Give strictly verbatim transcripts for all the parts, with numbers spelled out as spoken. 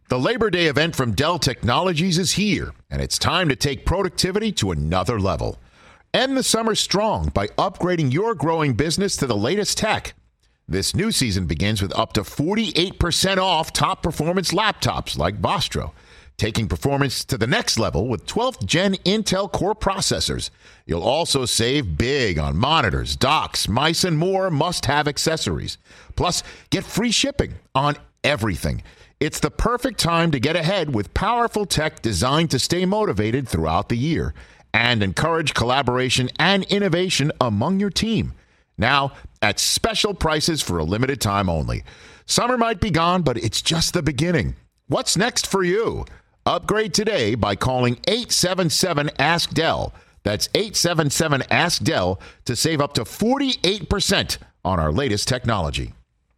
The Labor Day event from Dell Technologies is here, and it's time to take productivity to another level. End the summer strong by upgrading your growing business to the latest tech. This new season begins with up to forty-eight percent off top performance laptops like Vostro, taking performance to the next level with twelfth gen Intel Core processors. You'll also save big on monitors, docks, mice, and more must-have accessories. Plus, get free shipping on everything. It's the perfect time to get ahead with powerful tech designed to stay motivated throughout the year and encourage collaboration and innovation among your team. Now, at special prices for a limited time only. Summer might be gone, but it's just the beginning. What's next for you? Upgrade today by calling eight seven seven ask Dell. That's eight seven seven ask Dell to save up to forty-eight percent on our latest technology.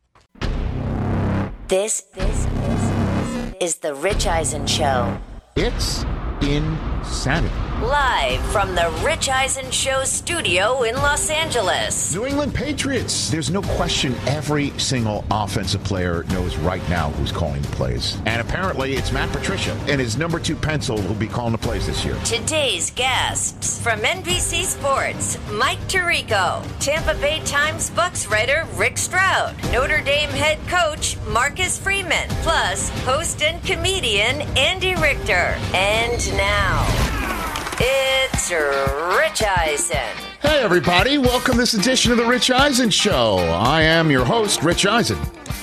This, this, this is the Rich Eisen Show. It's insanity. Live from the Rich Eisen Show studio in Los Angeles. New England Patriots. There's no question every single offensive player knows right now who's calling the plays. And apparently it's Matt Patricia and his number two pencil will be calling the plays this year. Today's guests from N B C Sports, Mike Tirico, Tampa Bay Times Bucks writer Rick Stroud, Notre Dame head coach Marcus Freeman, plus host and comedian Andy Richter. And now, it's Rich Eisen. Hey, everybody. Welcome to this edition of the Rich Eisen Show. I am your host, Rich Eisen.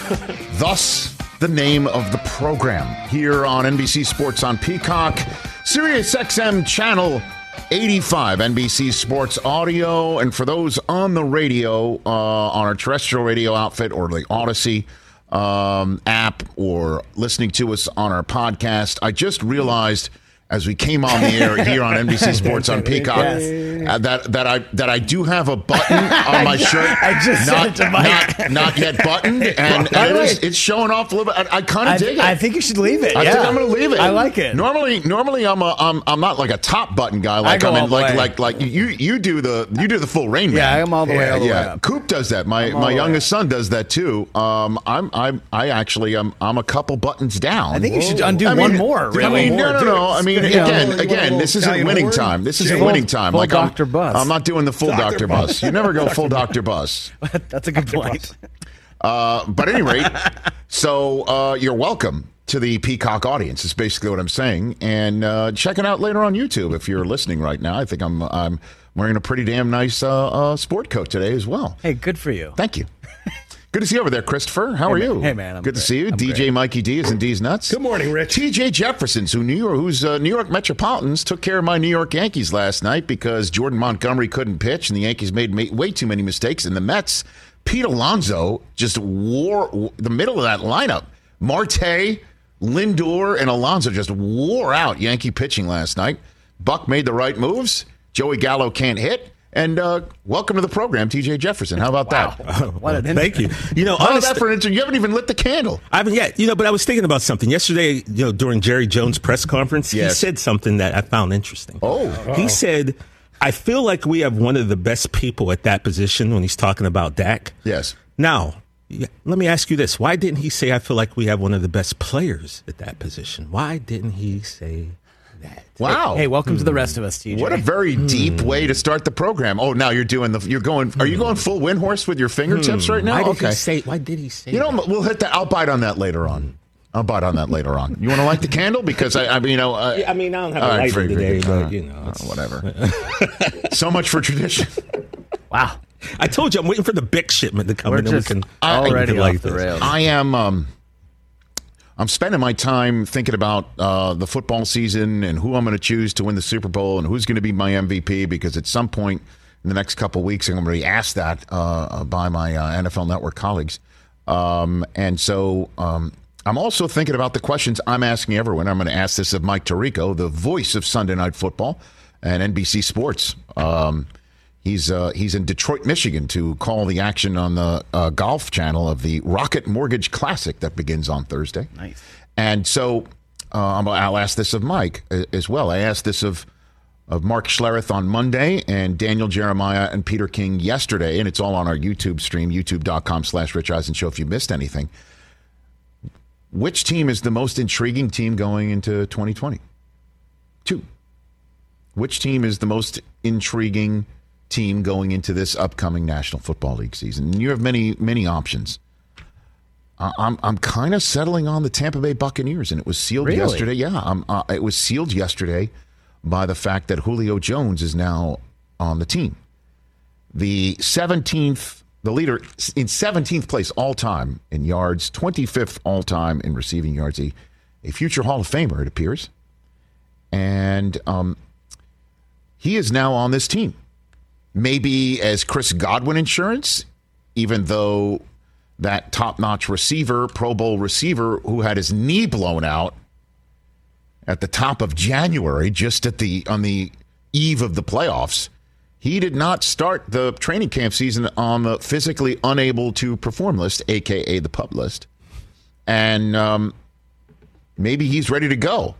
Thus, the name of the program here on N B C Sports on Peacock, Sirius X M Channel eighty-five, N B C Sports Audio. And for those on the radio, uh, on our terrestrial radio outfit or the Odyssey um, app or listening to us on our podcast, I just realized as we came on the air here on N B C Sports on Peacock, yes. uh, that that I that I do have a button on my shirt. I just not, said it to Mike. Not, not yet buttoned, and, and it is, it's showing off a little bit. I, I kind of dig it. I think you should leave it. I yeah. think I'm going to leave it. I like it. Normally, normally I'm a I'm I'm not like a top button guy. Like I go I'm in, all the like way. like like you you do the you do the full Rain Man. Yeah, I'm all the way. Yeah, all the yeah. way up. Coop does that. My all my the youngest son does that too. Um, I'm I'm I actually I'm I'm a couple buttons down. I think you should undo I mean, one more. I Really. mean, no, no, no. I mean, You know, again, you again, this isn't Italian winning horn? time. This isn't Full- winning time. full Like Doctor I'm, Bus. I'm not doing the full Doctor Doctor Bus. Bus. You never go full Doctor Bus. That's a good point. Uh, but at any rate, so uh, you're welcome to the Peacock audience. Is basically what I'm saying, and uh, check it out later on YouTube if you're listening right now. I think I'm I'm wearing a pretty damn nice uh, uh, sport coat today as well. Hey, good for you. Thank you. Good to see you over there, Christopher. How Hey, are man. you? Hey, man, I'm Good to great. see you. I'm D J great. Mikey D is in D's Nuts. Good morning, Rich. T J Jefferson's, who New York, who's uh, New York Metropolitans, took care of my New York Yankees last night because Jordan Montgomery couldn't pitch, and the Yankees made ma- way too many mistakes. And the Mets, Pete Alonso, just wore the middle of that lineup. Marte, Lindor, and Alonso just wore out Yankee pitching last night. Buck made the right moves. Joey Gallo can't hit. And uh, welcome to the program, T J Jefferson. How about that? What an Thank you. You know, How about honest, that for an intro? You haven't even lit the candle. I haven't yet. You know, but I was thinking about something yesterday. You know, during Jerry Jones' press conference, Yes. he said something that I found interesting. Oh. he said, "I feel like we have one of the best people at that position." When he's talking about Dak. Yes. Now, yeah, let me ask you this: why didn't he say, "I feel like we have one of the best players at that position"? Why didn't he say that? Wow. Hey, welcome to the rest of us, T J. What a very deep way to start the program. Oh, now you're doing the. You're going. Are you going full Windhorse with your fingertips right now? Why did Okay. he say? Why did he say? You know, that? we'll hit that. I'll bite on that later on. I'll bite on that later on. You want to light the candle because I, I mean, you know. Uh, Yeah, I mean, I don't have all a right, lighter very today, good. but Uh, you know, uh, it's- whatever. So much for tradition. Wow. I told you I'm waiting for the big shipment to come We're in. and we just can already we can off light the this. rails. I am. Um, I'm spending my time thinking about uh, the football season and who I'm going to choose to win the Super Bowl and who's going to be my M V P because at some point in the next couple of weeks I'm going to be asked that uh, by my uh, N F L Network colleagues. Um, and so um, I'm also thinking about the questions I'm asking everyone. I'm going to ask this of Mike Tirico, the voice of Sunday Night Football and N B C Sports. Um, He's uh, he's in Detroit, Michigan, to call the action on the uh, golf channel of the Rocket Mortgage Classic that begins on Thursday. Nice. And so uh, I'll ask this of Mike as well. I asked this of of Mark Schlereth on Monday and Daniel Jeremiah and Peter King yesterday, and it's all on our YouTube stream, youtube.com slash Rich Eisen Show if you missed anything. Which team is the most intriguing team going into twenty twenty? Two. Which team is the most intriguing team going into this upcoming National Football League season? And you have many, many options. I'm I'm kind of settling on the Tampa Bay Buccaneers, and it was sealed Really? yesterday. Yeah, um, uh, it was sealed yesterday by the fact that Julio Jones is now on the team. The seventeenth, the leader in seventeenth place all time in yards, twenty-fifth all time in receiving yards, a, a future Hall of Famer, it appears. And um, he is now on this team. Maybe as Chris Godwin insurance, even though that top-notch receiver, Pro Bowl receiver, who had his knee blown out at the top of January, just at the on the eve of the playoffs, he did not start the training camp season on the physically unable to perform list, a k a the PUP list. And um, maybe he's ready to go.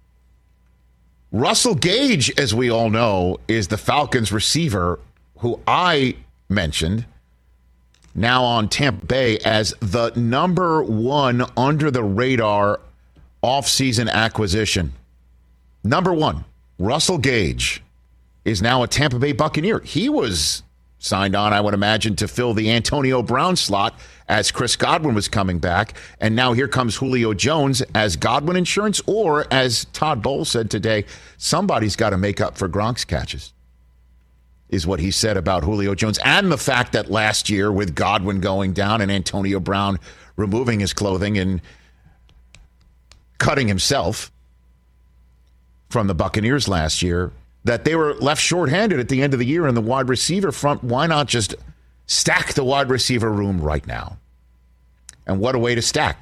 Russell Gage, as we all know, is the Falcons receiver who I mentioned, now on Tampa Bay as the number one under-the-radar offseason acquisition. Number one, Russell Gage is now a Tampa Bay Buccaneer. He was signed on, I would imagine, to fill the Antonio Brown slot as Chris Godwin was coming back. And now here comes Julio Jones as Godwin insurance, or as Todd Bowles said today, somebody's got to make up for Gronk's catches, is what he said about Julio Jones. And the fact that last year, with Godwin going down and Antonio Brown removing his clothing and cutting himself from the Buccaneers last year, that they were left shorthanded at the end of the year in the wide receiver front. Why not just stack the wide receiver room right now? And what a way to stack.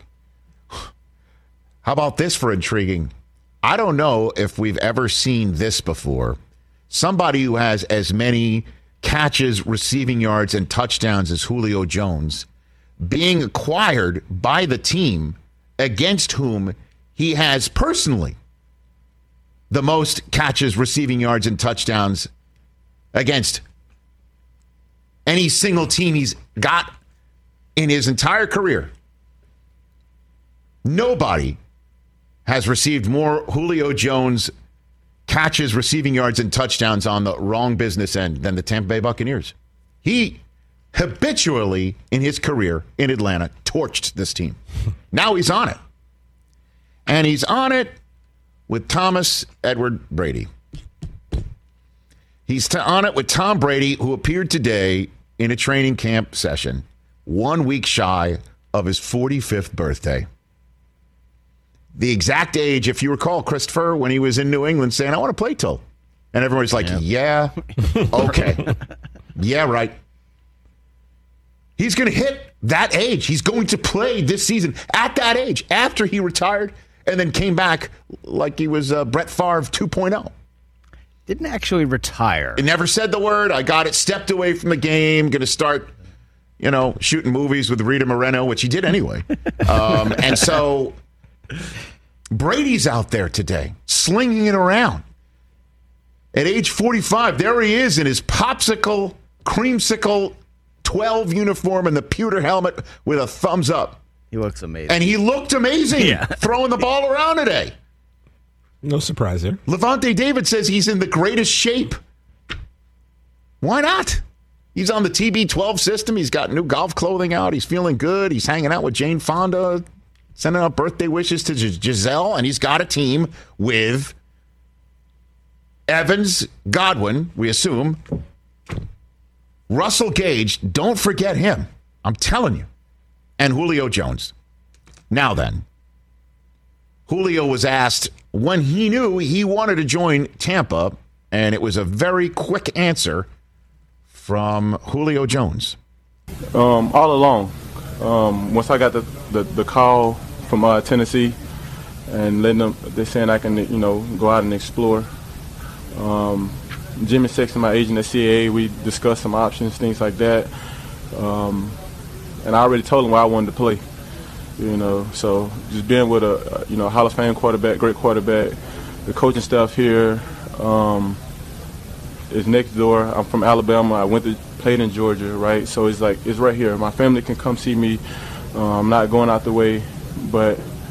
How about this for intriguing? I don't know if we've ever seen this before. Somebody who has as many catches, receiving yards, and touchdowns as Julio Jones being acquired by the team against whom he has personally the most catches, receiving yards, and touchdowns against any single team he's got in his entire career. Nobody has received more Julio Jones catches, receiving yards, and touchdowns on the wrong business end than the Tampa Bay Buccaneers. He habitually, in his career in Atlanta, torched this team. Now he's on it. And he's on it with Thomas Edward Brady. He's t- on it with Tom Brady, who appeared today in a training camp session, one week shy of his forty-fifth birthday. The exact age, if you recall, Christopher, when he was in New England saying, I want to play till. And everybody's like, yeah, yeah okay. yeah, right. He's going to hit that age. He's going to play this season at that age after he retired and then came back like he was uh, Brett Favre two point oh. Didn't actually retire. He never said the word. I got it. Stepped away from the game. Going to start, you know, shooting movies with Rita Moreno, which he did anyway. Um, and so Brady's out there today, slinging it around. At age forty-five, there he is in his popsicle, creamsicle twelve uniform and the pewter helmet with a thumbs up. He looks amazing. And he looked amazing yeah. throwing the ball around today. No surprise there. Levante David says he's in the greatest shape. Why not? He's on the T B twelve system. He's got new golf clothing out. He's feeling good. He's hanging out with Jane Fonda, sending out birthday wishes to G- Giselle. And he's got a team with Evans, Godwin, we assume, Russell Gage. Don't forget him. I'm telling you. And Julio Jones. Now then, Julio was asked when he knew he wanted to join Tampa, and it was a very quick answer from Julio Jones. Um, all along, um, once I got the, the, the call from uh, Tennessee and letting them, they're saying I can, you know, go out and explore. Um, Jimmy Sexton, my agent at C A A, we discussed some options, things like that. Um, and I already told him where I wanted to play. You know, so just being with a, you know, Hall of Fame quarterback, great quarterback, the coaching staff here um, is next door. I'm from Alabama. I went to played in Georgia, right? So it's like it's right here. My family can come see me. Uh, I'm not going out the way, but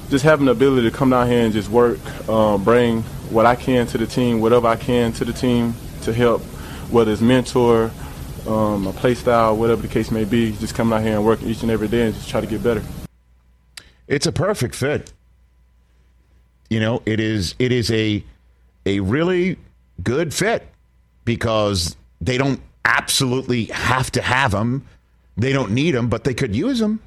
just having the ability to come down here and just work, uh, bring what I can to the team, whatever I can to the team to help, whether it's mentor, um, a play style, whatever the case may be, just come out here and work each and every day and just try to get better. It's a perfect fit. You know, it is it is a a really good fit because they don't absolutely have to have him. They don't need him, but they could use him.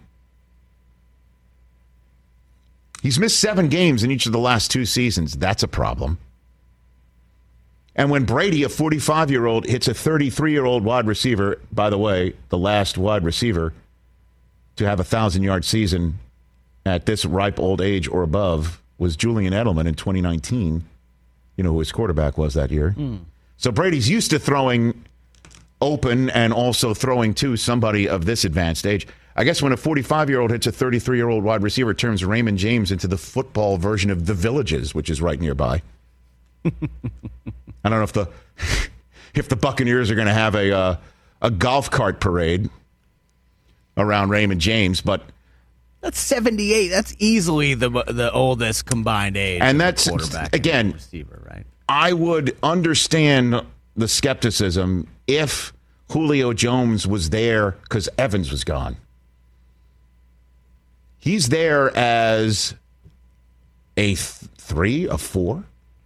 He's missed seven games in each of the last two seasons. That's a problem. And when Brady, a forty-five-year-old, hits a thirty-three-year-old wide receiver, by the way, the last wide receiver to have a one thousand-yard season at this ripe old age or above was Julian Edelman in twenty nineteen. You know who his quarterback was that year. Mm. So Brady's used to throwing open and also throwing to somebody of this advanced age. I guess when a forty-five-year-old hits a thirty-three-year-old wide receiver, turns Raymond James into the football version of The Villages, which is right nearby. I don't know if the if the Buccaneers are going to have a uh, a golf cart parade around Raymond James, but that's seventy-eight. That's easily the the oldest combined age. And that's quarterback again, and receiver, right? I would understand the skepticism if Julio Jones was there because Evans was gone. He's there as a th- three, a four,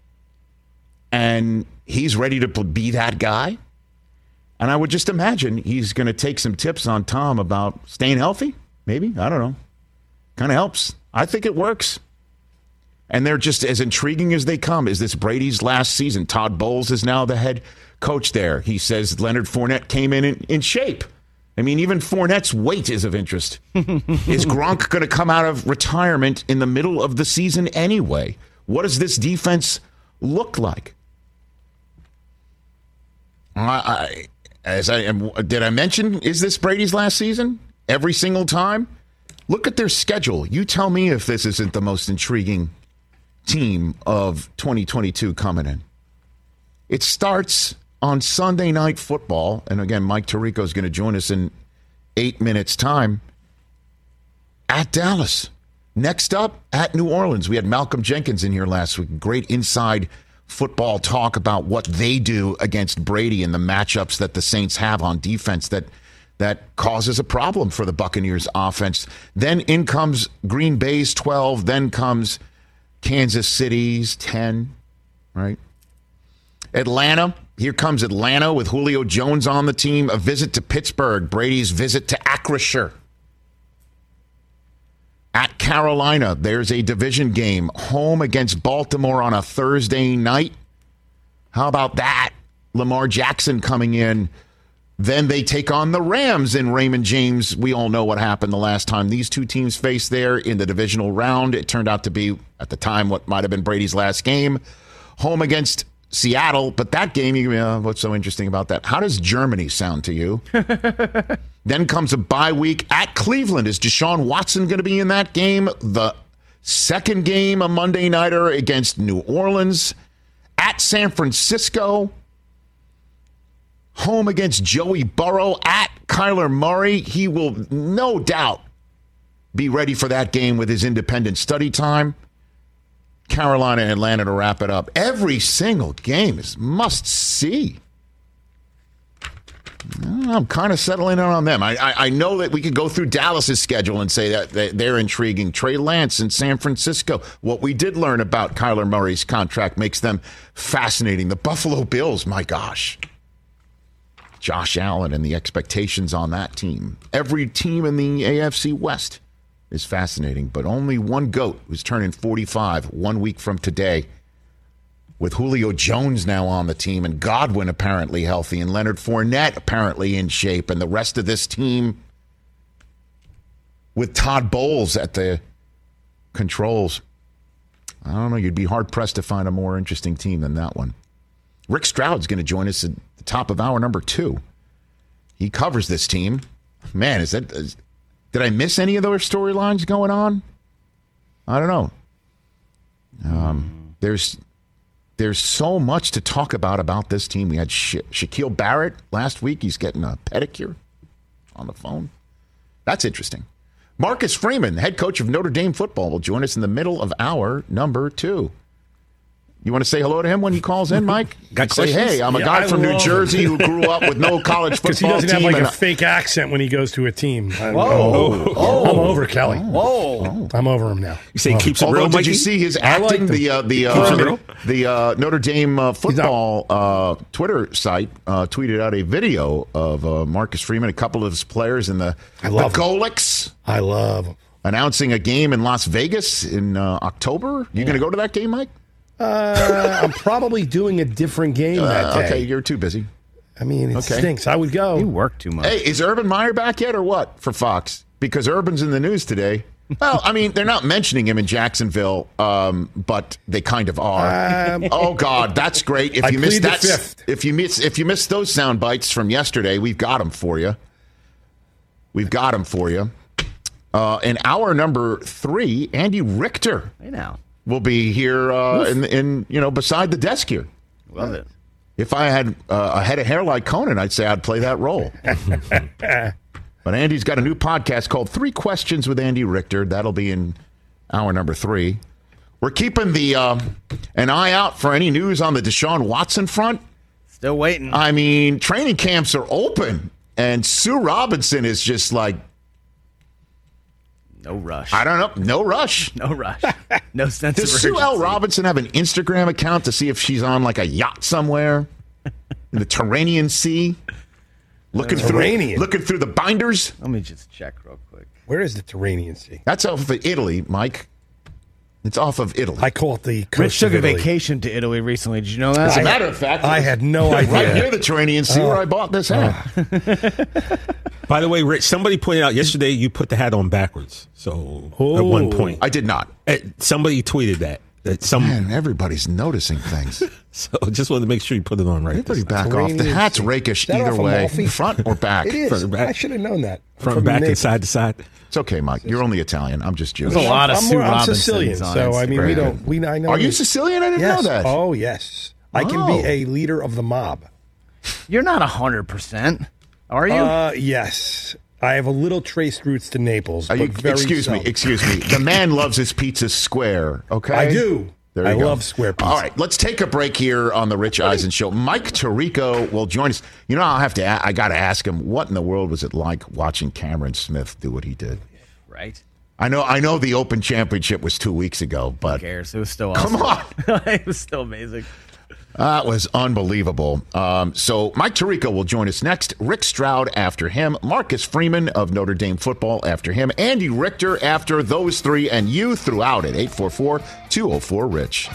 and he's ready to be that guy. And I would just imagine he's going to take some tips on Tom about staying healthy, maybe. I don't know. Kind of helps. I think it works. And they're just as intriguing as they come. Is this Brady's last season? Todd Bowles is now the head coach there. He says Leonard Fournette came in in, in shape. I mean, even Fournette's weight is of interest. Is Gronk going to come out of retirement in the middle of the season anyway? What does this defense look like? I, I, as I am, did I mention, is this Brady's last season? Every single time? Look at their schedule. You tell me if this isn't the most intriguing team of twenty twenty-two coming in. It starts on Sunday Night Football, and again, Mike Tirico is going to join us in eight minutes' time, at Dallas. Next up, at New Orleans. We had Malcolm Jenkins in here last week. Great inside football talk about what they do against Brady and the matchups that the Saints have on defense that that causes a problem for the Buccaneers offense. Then in comes Green Bay's twelve, then comes Kansas City's ten, right? Atlanta, here comes Atlanta with Julio Jones on the team. A visit to Pittsburgh, Brady's visit to Acrisure. At Carolina, there's a division game, home against Baltimore on a Thursday night. How about that? Lamar Jackson coming in. Then they take on the Rams in Raymond James. We all know what happened the last time these two teams faced there in the divisional round. It turned out to be, at the time, what might have been Brady's last game. Home against Seattle, but that game, you know, what's so interesting about that? How does Germany sound to you? Then comes a bye week at Cleveland. Is Deshaun Watson going to be in that game? The second game, a Monday nighter against New Orleans. At San Francisco. Home against Joey Burrow. At Kyler Murray. He will no doubt be ready for that game with his independent study time. Carolina and Atlanta to wrap it up. Every single game is must see. I'm kind of settling in on them. I, I, I know that we could go through Dallas's schedule and say that they're intriguing. Trey Lance in San Francisco. What we did learn about Kyler Murray's contract makes them fascinating. The Buffalo Bills, my gosh. Josh Allen and the expectations on that team. Every team in the A F C West is fascinating, but only one GOAT who's turning forty-five one week from today, with Julio Jones now on the team and Godwin apparently healthy and Leonard Fournette apparently in shape, and the rest of this team with Todd Bowles at the controls. I don't know. You'd be hard-pressed to find a more interesting team than that one. Rick Stroud's going to join us at the top of hour number two. He covers this team. Man, is that... Is, Did I miss any of those storylines going on? I don't know. Um, there's there's so much to talk about about this team. We had Sha- Shaquille Barrett last week. He's getting a pedicure on the phone. That's interesting. Marcus Freeman, head coach of Notre Dame football, will join us in the middle of hour number two. You want to say hello to him when he calls in, Mike? Got say, questions? hey, I'm a Yeah, guy I from New love Jersey who grew up with no college Because he football doesn't team. have like and a fake accent when he goes to a team. I'm, Whoa. oh, I'm over Kelly. Whoa. I'm over him now. You say he keeps it Although, real, did Mikey? you see his I liked acting? him. The uh, the Keeps it uh, real. the uh, Notre Dame uh, football uh, Twitter site uh, tweeted out a video of uh, Marcus Freeman, a couple of his players in the, I the love him. Golics, I love him. announcing a game in Las Vegas in uh, October. You going to go to that game, Mike? Uh, I'm probably doing a different game that Uh, day. okay, you're too busy. I mean, it Okay. stinks. I would go. You work too much. Hey, is Urban Meyer back yet or what for Fox? Because Urban's in the news today. Well, I mean, they're not mentioning him in Jacksonville, um, but they kind of are. Um, oh God, that's great! If I you missed plead the that, fifth. if you miss, if you missed those sound bites from yesterday, we've got them for you. We've got them for you. Uh, in hour number three, Andy Richter Hey now. will be here uh, in, in you know beside the desk here. Love it. If I had uh, a head of hair like Conan, I'd say I'd play that role. But Andy's got a new podcast called Three Questions with Andy Richter. That'll be in hour number three. We're keeping the um, an eye out for any news on the Deshaun Watson front. Still waiting. I mean, training camps are open, and Sue Robinson is just like, no rush. I don't know, no rush. No rush. No sense Does of Sue L. urgency. Robinson have an Instagram account to see if she's on like a yacht somewhere in the Turanian Sea? Looking through, Turanian? looking through the binders. Let me just check real quick. Where is the Turanian Sea? That's off of Italy, Mike. It's off of Italy. I call it the coast Rich took of a Italy. vacation to Italy recently. Did you know that? As a I- matter of fact, I had no idea. right near the Turanian Sea where I bought this hat. By the way, Rich, somebody pointed out yesterday you put the hat on backwards. So at one point, I did not. Eh, somebody tweeted that. That some. Man, everybody's noticing things. So just wanted to make sure you put it on right. Everybody this time. back off. The Turanian hat's Sea. rakish Is that either off of way, Amalfi? front or back. It is. Front or back? I should have known that. I'm Front from back and Naples. side to side. It's okay, Mike. You're only Italian. I'm just Jewish. There's a lot of I'm, Sue I'm Robinsons Sicilian, on so I mean, we Instagram. don't. We I know. Are you this. Sicilian? I didn't Yes. know that. Oh yes. I can Oh. be a leader of the mob. You're not one hundred percent. Are you? Uh, yes. I have a little traced roots to Naples. Are you, but very excuse me. seldom. Excuse me. The man loves his pizza square. Okay, I do. There you I go. love square pizza. All right, let's take a break here on the Rich Eisen Show. Mike Tirico will join us. You know, I'll have to. a- I got to ask him, what in the world was it like watching Cameron Smith do what he did? right. I know. I know the Open Championship was two weeks ago, Who but cares? It was still come awesome. on. It was still amazing. That was unbelievable. Um, so Mike Tirico will join us next. Rick Stroud after him. Marcus Freeman of Notre Dame football after him. Andy Richter after those three. And you throughout it. eight four four, two oh four, RICH.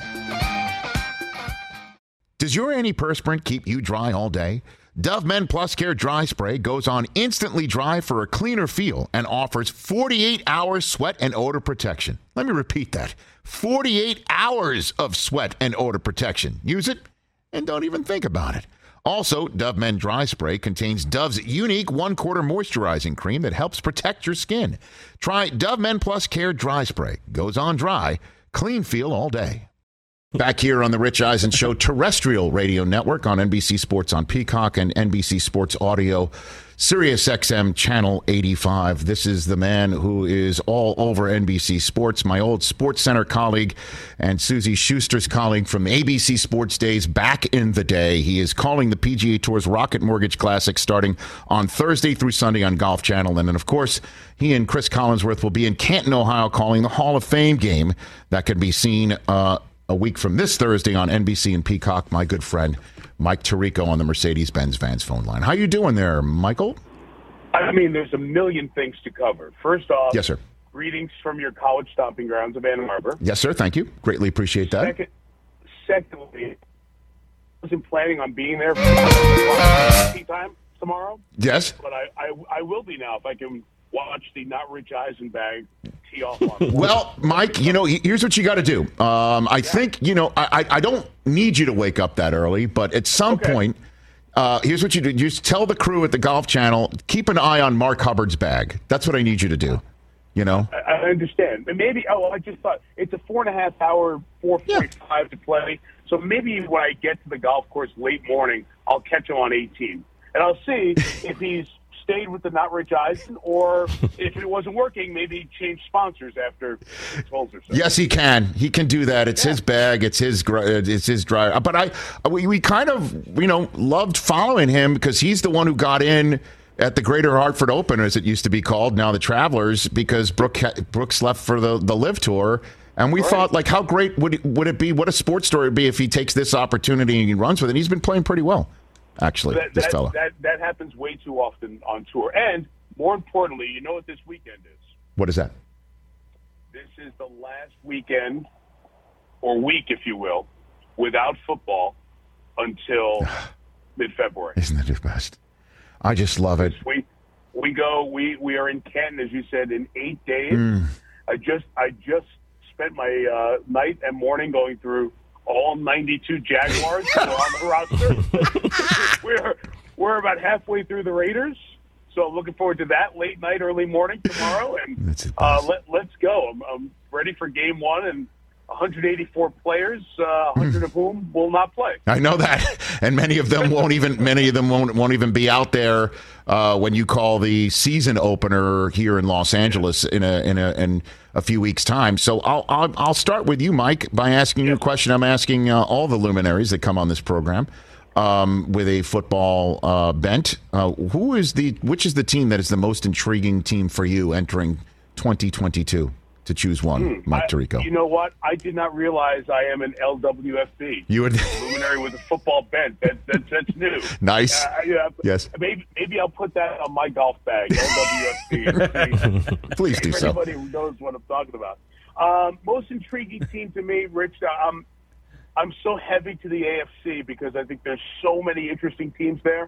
Does your antiperspirant keep you dry all day? Dove Men Plus Care Dry Spray goes on instantly dry for a cleaner feel and offers forty-eight hours sweat and odor protection. Let me repeat that. forty-eight hours of sweat and odor protection. Use it and don't even think about it. Also, Dove Men Dry Spray contains Dove's unique one-quarter moisturizing cream that helps protect your skin. Try Dove Men Plus Care Dry Spray. Goes on dry. Clean feel all day. Back here on the Rich Eisen Show, terrestrial radio network on N B C Sports on Peacock and N B C Sports Audio, Sirius X M Channel eighty-five. This is the man who is all over N B C Sports, my old Sports Center colleague and Susie Schuster's colleague from A B C Sports Days back in the day. He is calling the P G A Tour's Rocket Mortgage Classic starting on Thursday through Sunday on Golf Channel. And then, of course, he and Chris Collinsworth will be in Canton, Ohio, calling the Hall of Fame game that can be seen uh, a week from this Thursday on N B C and Peacock. My good friend Mike Tirico on the Mercedes-Benz Vans phone line. How you doing there, Michael? I mean, there's a million things to cover. First off, Yes, sir. greetings from your college stomping grounds of Ann Arbor. Yes, sir. Thank you. Greatly appreciate that. Second, secondly, I wasn't planning on being there for tea time tomorrow, Yes. but I, I, I will be now if I can watch the Not Rich Eisen bag tee off on. Well, Mike, you know, here's what you got to do. Um, I think, you know, I, I I don't need you to wake up that early, but at some Okay. point, uh, here's what you do. You just tell the crew at the Golf Channel, keep an eye on Mark Hubbard's bag. That's what I need you to do. You know? I, I understand. But maybe, oh, I just thought it's a four and a half hour, four point five to play. So maybe when I get to the golf course late morning, I'll catch him on eighteen. And I'll see if he's stayed with the Not Rich Eisen, or if it wasn't working, maybe change sponsors after he told her so. Yes, he can. He can do that. It's yeah. his bag. It's his. It's his drive. But I, we, we kind of, you know, loved following him because he's the one who got in at the Greater Hartford Open, as it used to be called, now the Travelers, because Brooke, Brooks left for the the Live Tour. And we right. thought, like, how great would it, would it be? What a sports story it would be if he takes this opportunity and he runs with it. He's been playing pretty well, actually, that, this that, fellow. That, that happens way too often on tour. And more importantly, you know what this weekend is? What is that? This is the last weekend, or week, if you will, without football until mid-February. Isn't that the best? I just love it. We we go. We, we are in Canton, as you said, in eight days. Mm. I just I just spent my uh, night and morning going through all ninety-two Jaguars who are on the roster. we're we're about halfway through the Raiders, so I'm looking forward to that late night, early morning tomorrow, and uh, let let's go. I'm, I'm ready for game one and one hundred eighty-four players, uh, one hundred of whom will not play. I know that, and many of them won't even. Many of them won't won't even be out there uh, when you call the season opener here in Los Angeles in a in a in a few weeks' time. So I'll I'll, I'll start with you, Mike, by asking you a question. I'm asking uh, all the luminaries that come on this program um, with a football uh, bent. Uh, who is the which is the team that is the most intriguing team for you entering twenty twenty-two? To choose one, hmm, Mike I, Tirico. You know what? I did not realize I am an L W F B. You would luminary with a football bent. That, that, that's new. Nice. Uh, yeah, yes. Maybe maybe I'll put that on my golf bag. L W F B. Please do so. Anybody who knows what I'm talking about. Um, most intriguing team to me, Rich. I'm I'm so heavy to the A F C because I think there's so many interesting teams there,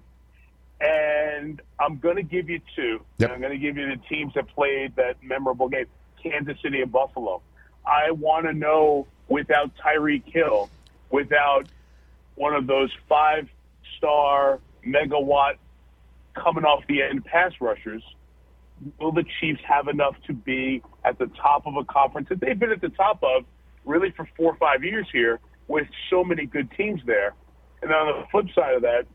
and I'm going to give you two. Yep. I'm going to give you the teams that played that memorable game. Kansas City and Buffalo. I want to know, without Tyreek Hill, without one of those five-star megawatt coming off the end pass rushers, will the Chiefs have enough to be at the top of a conference that they've been at the top of really for four or five years here with so many good teams there? And on the flip side of that,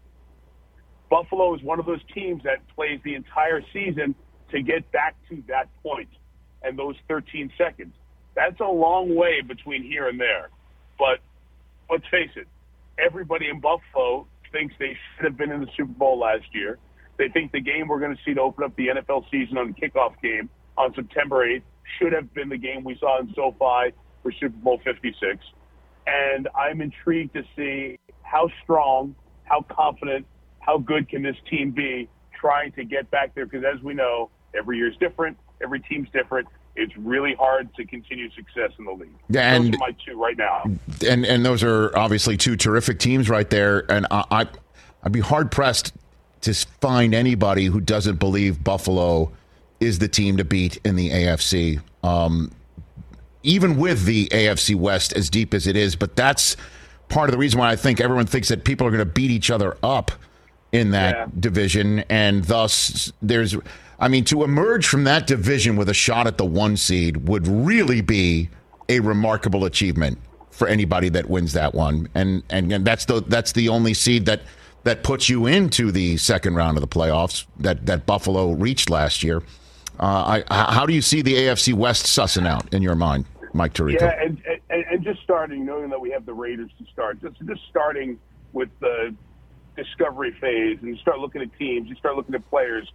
Buffalo is one of those teams that plays the entire season to get back to that point. And those thirteen seconds. That's a long way between here and there. But let's face it, everybody in Buffalo thinks they should have been in the Super Bowl last year. They think the game we're going to see to open up the N F L season on the kickoff game on September eighth should have been the game we saw in SoFi for Super Bowl fifty-six. And I'm intrigued to see how strong, how confident, how good can this team be trying to get back there. Because as we know, every year is different. Every team's different. It's really hard to continue success in the league. Yeah, and, those are my two right now. And and those are obviously two terrific teams right there. And I, I, I'd be hard-pressed to find anybody who doesn't believe Buffalo is the team to beat in the A F C, um, even with the A F C West as deep as it is. But that's part of the reason why I think everyone thinks that people are going to beat each other up in that yeah. division. And thus, there's... I mean, to emerge from that division with a shot at the one seed would really be a remarkable achievement for anybody that wins that one, and and, and that's the that's the only seed that that puts you into the second round of the playoffs that that Buffalo reached last year. Uh, I, how do you see the A F C West sussing out in your mind, Mike Tirico? Yeah, and, and and just starting, knowing that we have the Raiders to start, just just starting with the discovery phase, and you start looking at teams, you start looking at players.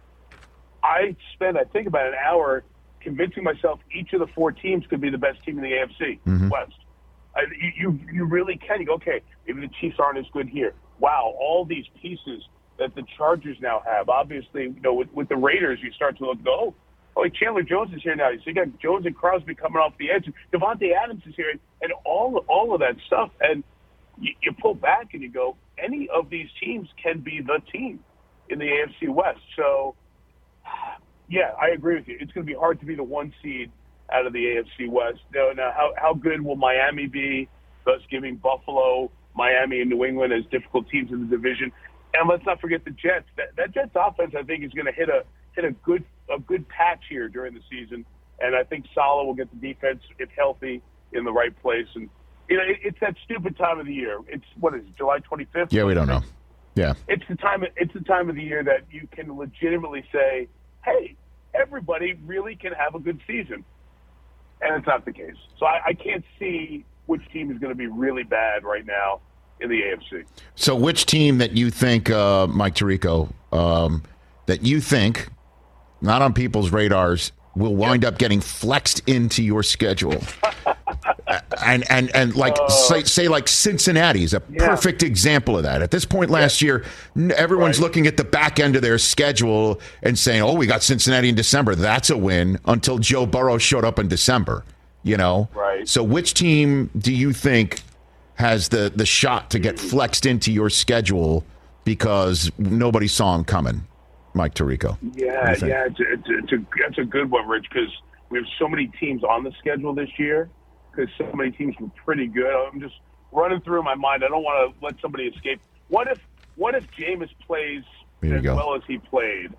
I spent, I think, about an hour convincing myself each of the four teams could be the best team in the A F C mm-hmm. West. I, you, you really can. You go, okay, maybe the Chiefs aren't as good here. Wow, all these pieces that the Chargers now have. Obviously, you know, with, with the Raiders, you start to look, oh, oh, Chandler Jones is here now. So you got Jones and Crosby coming off the edge. Devontae Adams is here, and, and all all of that stuff. And you, you pull back and you go, any of these teams can be the team in the A F C West. So, yeah, I agree with you. It's going to be hard to be the one seed out of the A F C West. Now, now how, how good will Miami be, thus giving Buffalo, Miami, and New England as difficult teams in the division? And let's not forget the Jets. That, that Jets offense, I think, is going to hit a hit a good a good patch here during the season. And I think Saleh will get the defense, if healthy, in the right place. And you know, it, it's that stupid time of the year. It's what is it, July twenty-fifth? Yeah, we don't know. Yeah. It's the time. It's the time of the year that you can legitimately say, "Hey, everybody really can have a good season," and it's not the case. So I, I can't see which team is going to be really bad right now in the A F C. So which team that you think, uh, Mike Tirico, um, that you think, not on people's radars, will wind up getting flexed into your schedule? and and and like uh, say, say like Cincinnati is a yeah. perfect example of that. At this point last yeah. year, everyone's right. looking at the back end of their schedule and saying, "Oh, we got Cincinnati in December. That's a win." Until Joe Burrow showed up in December, you know. Right. So, which team do you think has the the shot to get flexed into your schedule because nobody saw him coming? Mike Tirico. Yeah, yeah, it's a, it's, a, it's a that's a good one, Rich, because we have so many teams on the schedule this year. Because so many teams were pretty good. I'm just running through my mind. I don't want to let somebody escape. What if what if Jameis plays as go. well as he played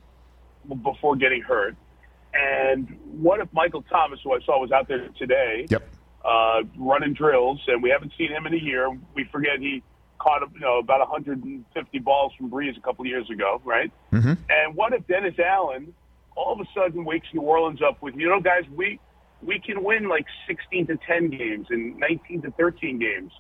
before getting hurt? And what if Michael Thomas, who I saw was out there today, yep. uh, running drills, and we haven't seen him in a year. We forget he caught you know about one hundred fifty balls from Breeze a couple of years ago, right? Mm-hmm. And what if Dennis Allen all of a sudden wakes New Orleans up with, you know, guys, we – we can win like sixteen to ten games and nineteen to thirteen games.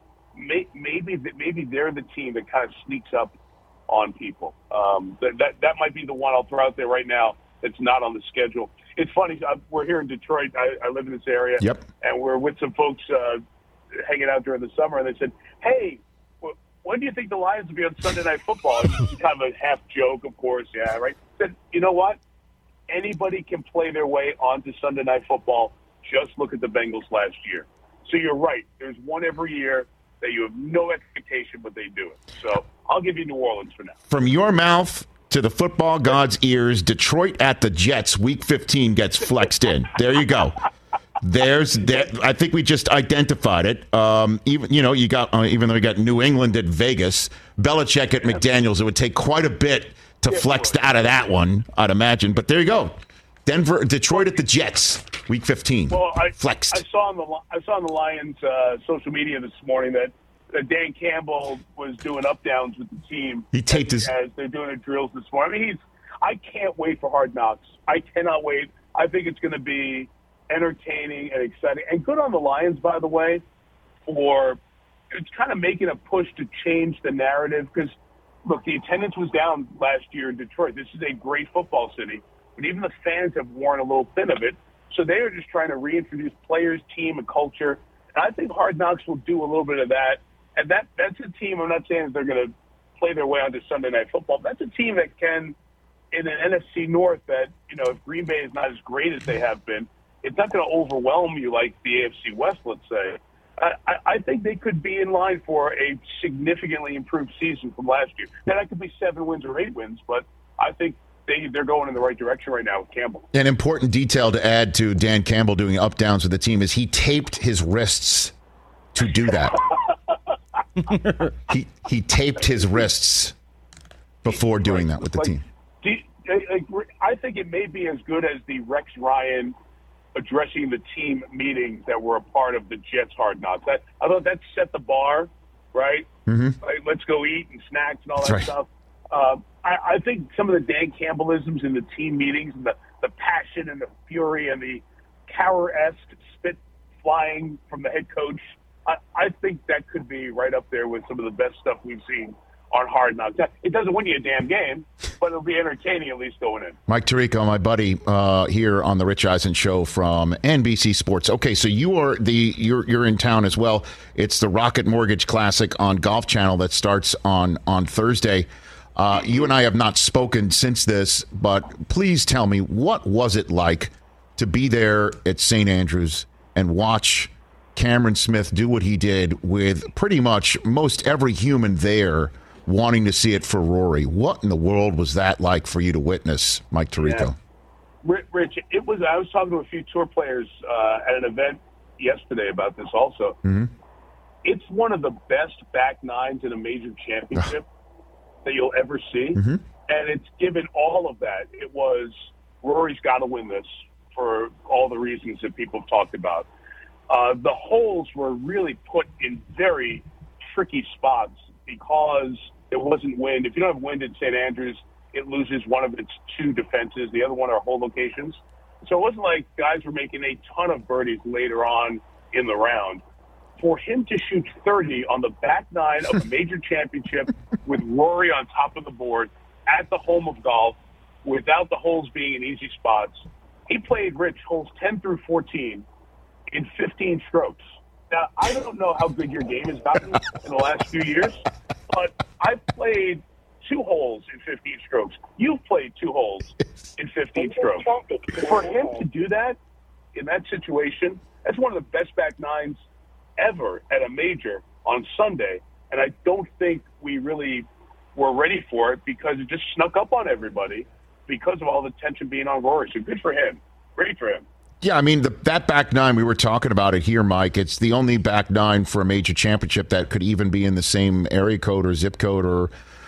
Maybe maybe they're the team that kind of sneaks up on people. Um, that, that that might be the one I'll throw out there right now that's not on the schedule. It's funny. We're here in Detroit. I, I live in this area. Yep. And we're with some folks uh, hanging out during the summer, and they said, hey, when do you think the Lions will be on Sunday Night Football? It's kind of a half joke, of course. Yeah, right. I said, you know what? Anybody can play their way onto Sunday Night Football. Just look at the Bengals last year. So you're right. There's one every year that you have no expectation, but they do it. So I'll give you New Orleans for now. From your mouth to the football god's ears, Detroit at the Jets, Week fifteen gets flexed in. There you go. There's that. I think we just identified it. Um, even you know, you got uh, even though you got New England at Vegas, Belichick at McDaniels. It would take quite a bit to yeah, flex out of that one, I'd imagine. But there you go. Denver, Detroit at the Jets, Week fifteen. Well, I, flexed. I saw on the I saw on the Lions uh, social media this morning that, that Dan Campbell was doing up downs with the team. He taped as, his. as they're doing the drills this morning. I mean, he's. I can't wait for Hard Knocks. I cannot wait. I think it's going to be entertaining and exciting, and good on the Lions, by the way, for it's kind of making a push to change the narrative because. Look, the attendance was down last year in Detroit. This is a great football city, but even the fans have worn a little thin of it. So they are just trying to reintroduce players, team, and culture. And I think Hard Knocks will do a little bit of that. And that that's a team, I'm not saying that they're going to play their way onto Sunday Night Football. That's a team that can, in an N F C North that, you know, if Green Bay is not as great as they have been, it's not going to overwhelm you like the A F C West, let's say. I, I think they could be in line for a significantly improved season from last year. Now, that could be seven wins or eight wins, but I think they, they're going in the right direction right now with Campbell. An important detail to add to Dan Campbell doing up downs with the team is he taped his wrists to do that. he he taped his wrists before doing that with the like, team. Do you, I think it may be as good as the Rex Ryan addressing the team meetings that were a part of the Jets Hard Knocks. That, I thought that set the bar, right? Mm-hmm. Like, let's go eat and snacks and all That's that right. stuff. Uh, I, I think some of the Dan Campbellisms in the team meetings and the, the passion and the fury and the Cowher-esque spit flying from the head coach, I, I think that could be right up there with some of the best stuff we've seen on Hard Knocks. It doesn't win you a damn game, but it'll be entertaining at least going in. Mike Tirico, my buddy, uh, here on the Rich Eisen Show from N B C Sports. Okay, so you are the you're you're in town as well. It's the Rocket Mortgage Classic on Golf Channel that starts on on Thursday. Uh, you and I have not spoken since this, but please tell me, what was it like to be there at Saint Andrews and watch Cameron Smith do what he did with pretty much most every human there wanting to see it for Rory? What in the world was that like for you to witness, Mike Tirico? Yeah. Rich, it was. I was talking to a few tour players uh, at an event yesterday about this also. Mm-hmm. It's one of the best back nines in a major championship that you'll ever see. Mm-hmm. And it's given all of that. It was, Rory's got to win this for all the reasons that people have talked about. Uh, the holes were really put in very tricky spots because It wasn't wind. If you don't have wind at Saint Andrews, it loses one of its two defenses. The other one are hole locations. So it wasn't like guys were making a ton of birdies later on in the round. For him to shoot thirty on the back nine of a major championship with Rory on top of the board at the home of golf, without the holes being in easy spots, he played, Rich, holes ten through fourteen in fifteen strokes. Now, I don't know how good your game has gotten in the last few years, but I've played two holes in fifteen strokes. You've played two holes in fifteen strokes. For him to do that in that situation, that's one of the best back nines ever at a major on Sunday, and I don't think we really were ready for it because it just snuck up on everybody because of all the tension being on Rory. So good for him. Great for him. Yeah, I mean, the, that back nine, we were talking about it here, Mike. It's the only back nine for a major championship that could even be in the same area code or zip code or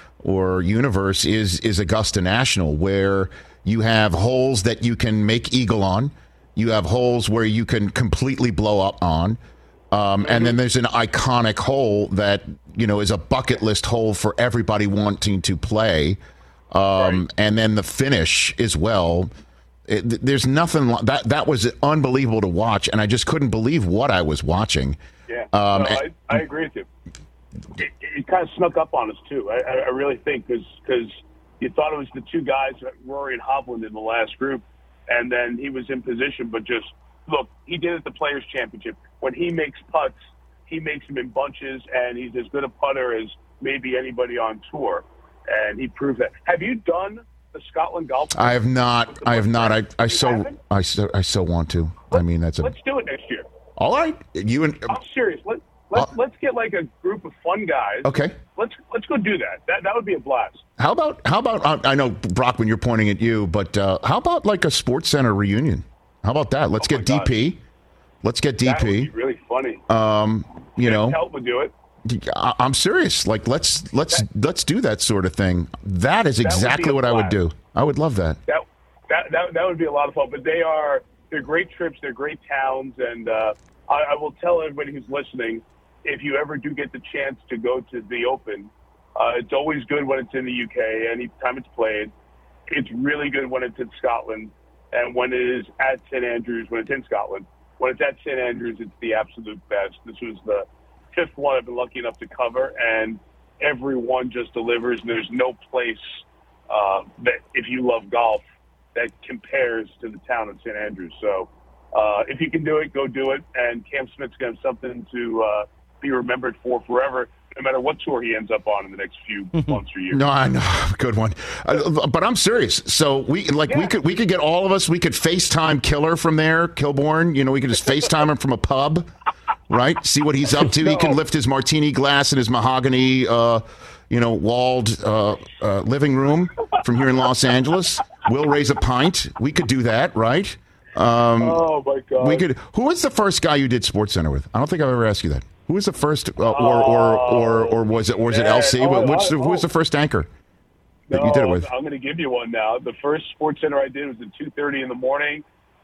or universe is, is Augusta National, where you have holes that you can make eagle on. You have holes where you can completely blow up on. Um, and then there's an iconic hole that, you know, is a bucket list hole for everybody wanting to play. Um, right. And then the finish as well. It, there's nothing like that. That was unbelievable to watch, and I just couldn't believe what I was watching. Yeah, um, no, I, I agree with you. It, it kind of snuck up on us too. I, I really think because you thought it was the two guys, Rory and Hovland, in the last group, and then he was in position. But just look, he did it at the Players Championship. When he makes putts, he makes them in bunches, and he's as good a putter as maybe anybody on tour, and he proved that. Have you done the Scotland golf? I have not. I have not. I, I so I so I so want to. Let's, I mean, that's a. Let's do it next year. All right, you and. I'm serious. Let let's uh, let's get like a group of fun guys. Okay. Let's let's go do that. That that would be a blast. How about how about I know Brockman, you're pointing at you, but uh, how about like a Sports Center reunion? How about that? Let's oh get D P. God. Let's get D P. That would be really funny. Um, you know, help would do it. I, I'm serious. Like let's let's that, let's do that sort of thing. That is exactly that what blast. I would do. I would love that. That, that that that would be a lot of fun. But they are they're great trips. They're great towns, and uh, I, I will tell everybody who's listening, if you ever do get the chance to go to the Open, uh, it's always good when it's in the U K. Anytime it's played, it's really good when it's in Scotland, and when it is at Saint Andrews, when it's in Scotland. When it's at Saint Andrews, it's the absolute best. This was the fifth one I've been lucky enough to cover, and everyone just delivers. And there's no place uh, that, if you love golf, that compares to the town of Saint Andrews. So uh, if you can do it, go do it. And Cam Smith's going to have something to uh, be remembered for forever, no matter what tour he ends up on in the next few months or years. No, I know, good one. Uh, but I'm serious. So we like yeah. we could we could get all of us. We could FaceTime Killer from there, Kilborn. You know, we could just FaceTime him from a pub, right? See what he's up to. No. He can lift his martini glass in his mahogany, uh, you know, walled uh, uh, living room from here in Los Angeles. We'll raise a pint. We could do that, right? Um, oh my God! We could. Who was the first guy you did Sports Center with? I don't think I've ever asked you that. Who was the first, uh, or, or or or was it, or was it L C? Oh, Which, oh, who was the first anchor that no, you did it with? I'm going to give you one now. The first Sports Center I did was at two thirty in the morning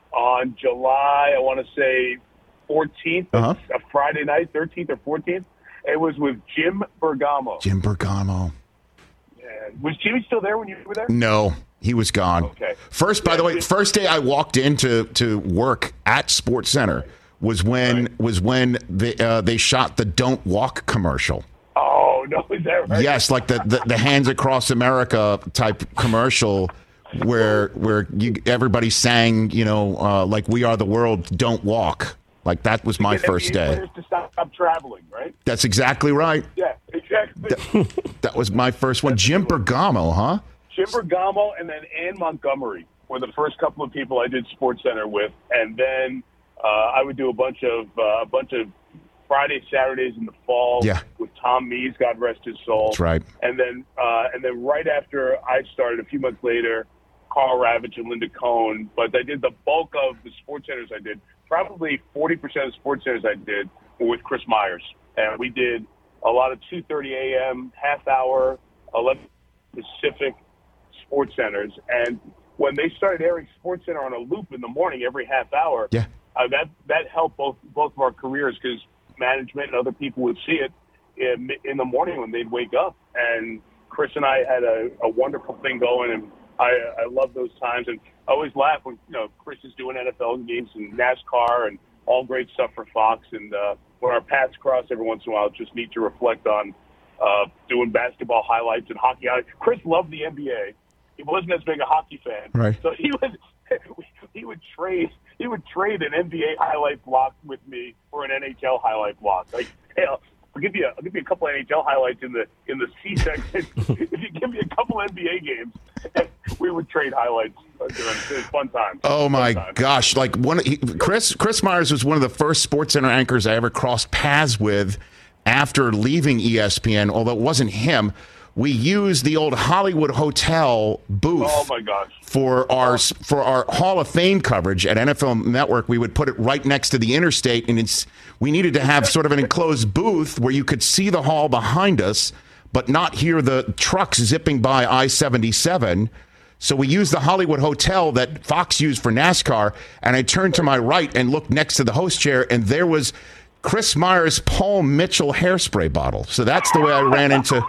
on July, I want to say fourteenth, uh-huh. a Friday night, thirteenth or fourteenth. It was with Jim Bergamo. Jim Bergamo. Yeah. Was Jimmy still there when you were there? No, he was gone. Okay. First, by yeah, the way, first day I walked into to work at Sports Center was when right. was when they uh, they shot the "Don't Walk" commercial. Oh no, is that right? Yes, like the, the, the Hands Across America type commercial, where where you everybody sang, you know, uh, like "We Are the World, Don't Walk." Like that was my first day. To stop, stop traveling, right? That's exactly right. Yeah, exactly. That, that was my first one. Jim Bergamo, huh? Jim Bergamo, and then Ann Montgomery were the first couple of people I did Sports Center with, and then. Uh, I would do a bunch of uh, a bunch of Friday, Saturdays in the fall yeah. with Tom Mees, God rest his soul. That's right. And then uh, and then right after I started, a few months later, Carl Ravitch and Linda Cohn. But I did the bulk of the Sports Centers I did. Probably forty percent of the Sports Centers I did were with Chris Myers. And we did a lot of two thirty a.m., half hour, eleven Pacific Sports Centers. And when they started airing Sports Center on a loop in the morning every half hour, yeah. Uh, that that helped both both of our careers because management and other people would see it in, in the morning when they'd wake up, and Chris and I had a, a wonderful thing going, and I, I love those times. And I always laugh when, you know, Chris is doing N F L games and NASCAR and all great stuff for Fox. And uh, when our paths cross every once in a while, it's just neat to reflect on uh, doing basketball highlights and hockey highlights. Chris loved the N B A. He wasn't as big a hockey fan. Right. So he would he would trade he would trade an N B A highlight block with me for an N H L highlight block. Like, hey, I'll, I'll give you a, I'll give you a couple of N H L highlights in the in the C section. If you give me a couple N B A games, we would trade highlights. It was fun time. Oh my time. gosh! Like one, he, Chris Chris Myers was one of the first Sports Center anchors I ever crossed paths with after leaving E S P N. Although it wasn't him, we used the old Hollywood Hotel booth. Oh my gosh! For our for our Hall of Fame coverage at N F L Network, we would put it right next to the interstate, and it's we needed to have sort of an enclosed booth where you could see the hall behind us, but not hear the trucks zipping by I seventy-seven. So we used the Hollywood Hotel that Fox used for NASCAR, and I turned to my right and looked next to the host chair, and there was Chris Myers' Paul Mitchell hairspray bottle. So that's the way I ran into.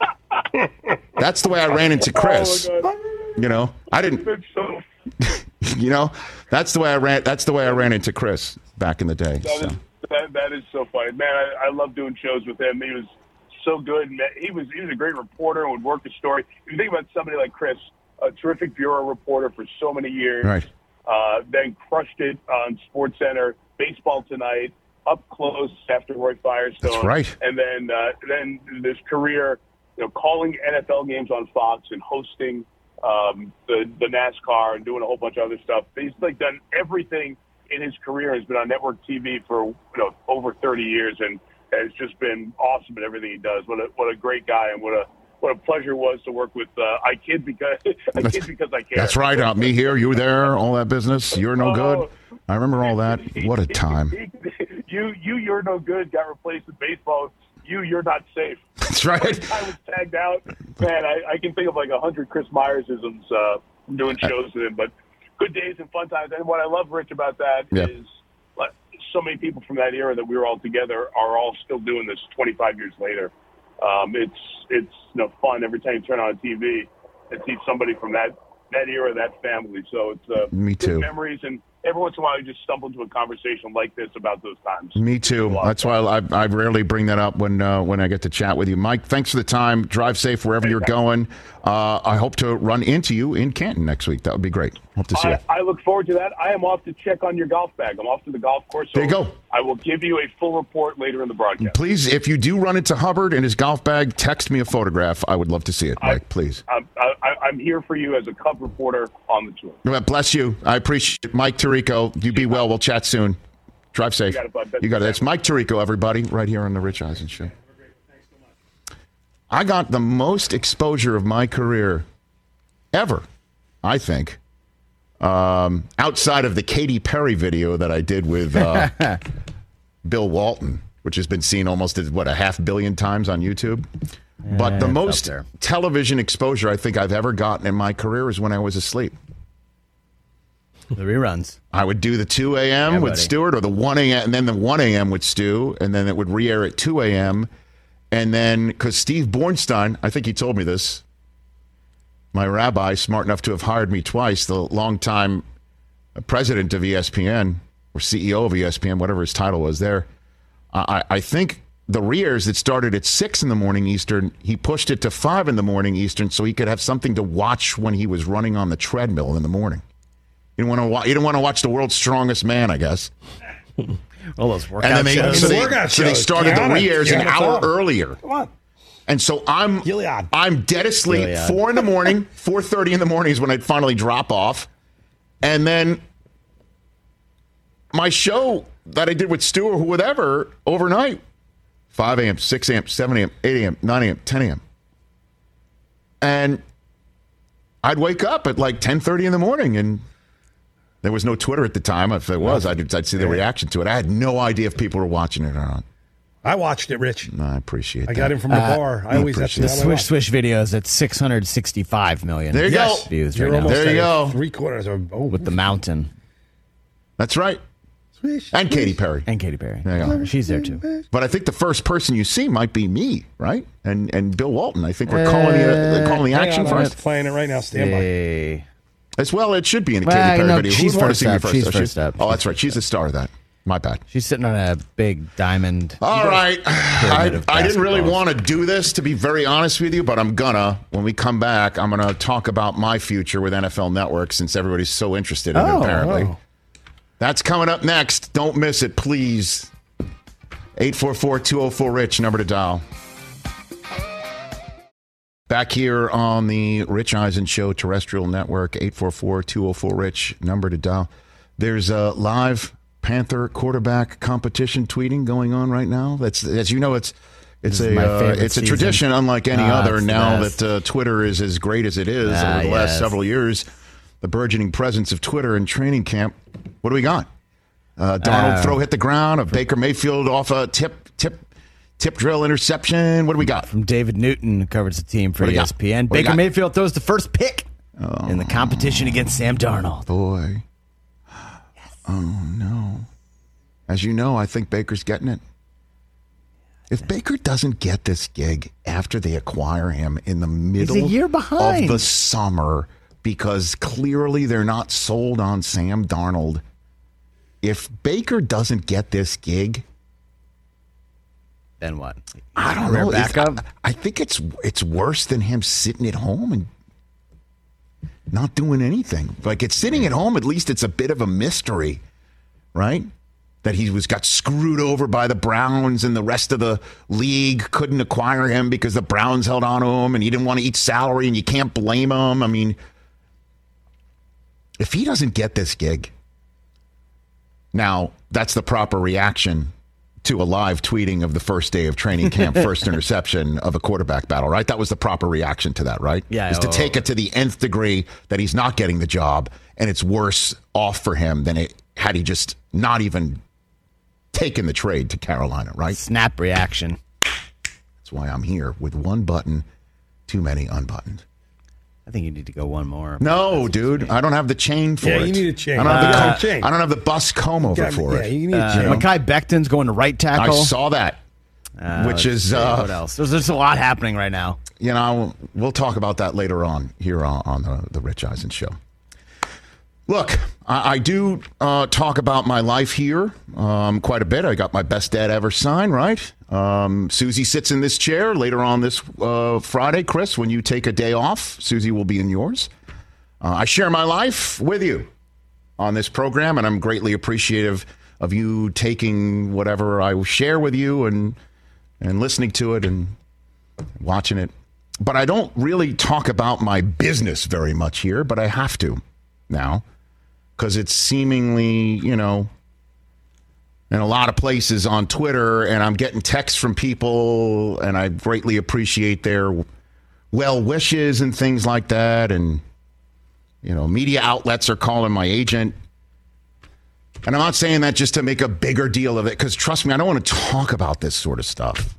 That's the way I ran into Chris. Oh you know, I didn't. So, you know, that's the way I ran. That's the way I ran into Chris back in the day. that, So. is, that, that is so funny, man. I, I love doing shows with him. He was so good. And he was he was a great reporter and would work the story. If you think about somebody like Chris, a terrific bureau reporter for so many years, Right. uh, then crushed it on SportsCenter, Baseball Tonight, Up Close after Roy Firestone. That's right. And then uh, then this career, you know, calling N F L games on Fox and hosting um, the the NASCAR and doing a whole bunch of other stuff. He's like done everything in his career. Has been on network T V for you know over thirty years, and has just been awesome at everything he does. What a what a great guy, and what a what a pleasure it was to work with uh, I Kid because I Kid because I care. That's right. Uh, me here, you there, all that business. You're no good. Oh. I remember all that. What a time. you you you're no good got replaced with baseball. You you're not safe. That's right. I was tagged out. Man, I, I can think of like a hundred Chris Myers-isms uh, doing shows with him. But good days and fun times. And what I love, Rich, about that Yeah. is like, so many people from that era that we were all together are all still doing this twenty-five years later. Um, it's it's you know fun every time you turn on T V and see somebody from that that era, that family. So it's uh, Me good too. memories, and every once in a while you just stumble into a conversation like this about those times. Me too. That's why I, I rarely bring that up when uh, when I get to chat with you. Mike, thanks for the time. Drive safe wherever you're going. Uh, I hope to run into you in Canton next week. That would be great. Hope to see I, you. I look forward to that. I am off to check on your golf bag. I'm off to the golf course. So There you go. I will give you a full report later in the broadcast. Please, if you do run into Hubbard and his golf bag, text me a photograph. I would love to see it, Mike, I, please. I'm, I, I'm here for you as a Cub reporter on the tour. Well, bless you. I appreciate it. Mike Tirico. You be well. We'll chat soon. Drive safe. You got it, bud. You got it. It's Mike Tirico, everybody, right here on the Rich Eisen Show. I got the most exposure of my career ever, I think, um, outside of the Katy Perry video that I did with uh, Bill Walton, which has been seen almost, what, a half billion times on YouTube. Yeah, but the it's most up there. television exposure I think I've ever gotten in my career is when I was asleep. The reruns. I would do the two a.m. Yeah, with buddy. Stewart, or the one a.m. and then the one a.m. with Stu, and then it would re-air at two a.m. And then, because Steve Bornstein, I think he told me this, my rabbi, smart enough to have hired me twice, the longtime president of E S P N, or C E O of E S P N, whatever his title was there, I, I think the re-airs that started at six in the morning Eastern, he pushed it to five in the morning Eastern so he could have something to watch when he was running on the treadmill in the morning. You didn't want to, wa- you didn't want to watch The World's Strongest Man, I guess. All those workout And then they, shows. so they, Workout so they shows. started Get the on it. re-airs Get an on the hour phone. earlier. Come on. And so I'm Gilead. I'm dead asleep. Gilead. Four in the morning, four thirty in the morning is when I'd finally drop off, and then my show that I did with Stu or whatever overnight, five a.m., six a.m., seven a.m., eight a.m., nine a.m., ten a.m., and I'd wake up at like ten thirty in the morning, and there was no Twitter at the time. If there was, I'd, I'd see the reaction to it. I had no idea if people were watching it or not. I watched it, Rich. No, I appreciate I that. got him from the Uh, bar. I always that's appreciate The how I Swish watch. Swish videos at six hundred sixty-five million There you Yes. go. views You're right now almost There you at go. Three quarters of oh, with the mountain. That's right. Swish, and Katy swish. Perry. And Katy Perry. There you go. She's there too. But I think the first person you see might be me, right? And and Bill Walton. I think we're calling the uh, calling the Hang action on, I'm first. playing it right now. Stand by. Hey. As well, it should be in a Well, Katy Perry no, video. she's Who'd want to first see me up. first? She's Oh, first up. Oh, that's right. She's the star of that. My bad. She's sitting on a big diamond. All right. I, of I didn't really basketballs. want to do this, to be very honest with you, but I'm gonna. When we come back, I'm going to talk about my future with N F L Network since everybody's so interested in Oh, it, apparently. oh. That's coming up next. Don't miss it, please. eight four four, two oh four, RICH, number to dial. Back here on the Rich Eisen Show terrestrial network, eight four four, two oh four, RICH, number to dial. There's a live Panther quarterback competition tweeting going on right now. That's, as you know, it's it's This is a my uh, favorite it's a season. tradition unlike any Ah, other. it's the Now best. that uh, Twitter is as great as it is Ah, over the last yes. several years, the burgeoning presence of Twitter in training camp. What do we got? Uh, Donald Uh, throw hit the ground. A Baker Mayfield off a tip tip tip drill interception. What do we got? From David Newton, who covers the team for What do you E got? S P N. What do you Baker got? Mayfield throws the first pick in the competition against Sam Darnold. Boy. Oh, no. As you know, I think Baker's getting it. If Baker doesn't get this gig after they acquire him in the middle year behind. of the summer because clearly they're not sold on Sam Darnold, if Baker doesn't get this gig, Then what? I don't Career know. It's- backup? I, I think it's it's worse than him sitting at home and not doing anything. Like, it's sitting at home, at least it's a bit of a mystery, right? That he was got screwed over by the Browns and the rest of the league couldn't acquire him because the Browns held on to him and he didn't want to eat salary, and you can't blame him. I mean, if he doesn't get this gig, now that's the proper reaction to a live tweeting of the first day of training camp, first interception of a quarterback battle, right? That was the proper reaction to that, right? Yeah, Is to oh. take it to the nth degree that he's not getting the job and it's worse off for him than it had he just not even taken the trade to Carolina, right? Snap reaction. That's why I'm here with one button, too many unbuttoned. I think you need to go one more. No, dude, I don't have the chain for Yeah, it. you need a chain. I don't have the Uh, comb, a chain. I don't have the bus comb over Yeah, for yeah, it. you need a Uh, chain. Mekhi Becton's going to right I tackle. saw that, Uh, which let's is see, uh, what else? There's, there's a lot happening right now. you know, we'll talk about that later on here on, on the, the Rich Eisen Show. Look, I, I do uh, talk about my life here um, quite a bit. I got my best dad ever sign, right? Um, Susie sits in this chair later on this uh, Friday. Chris, when you take a day off, Susie will be in yours. Uh, I share my life with you on this program, and I'm greatly appreciative of you taking whatever I share with you and and listening to it and watching it. But I don't really talk about my business very much here, but I have to now because it's seemingly, you know, in a lot of places on Twitter, and I'm getting texts from people, and I greatly appreciate their well wishes and things like that. And, you know, media outlets are calling my agent. And I'm not saying that just to make a bigger deal of it, because trust me, I don't want to talk about this sort of stuff.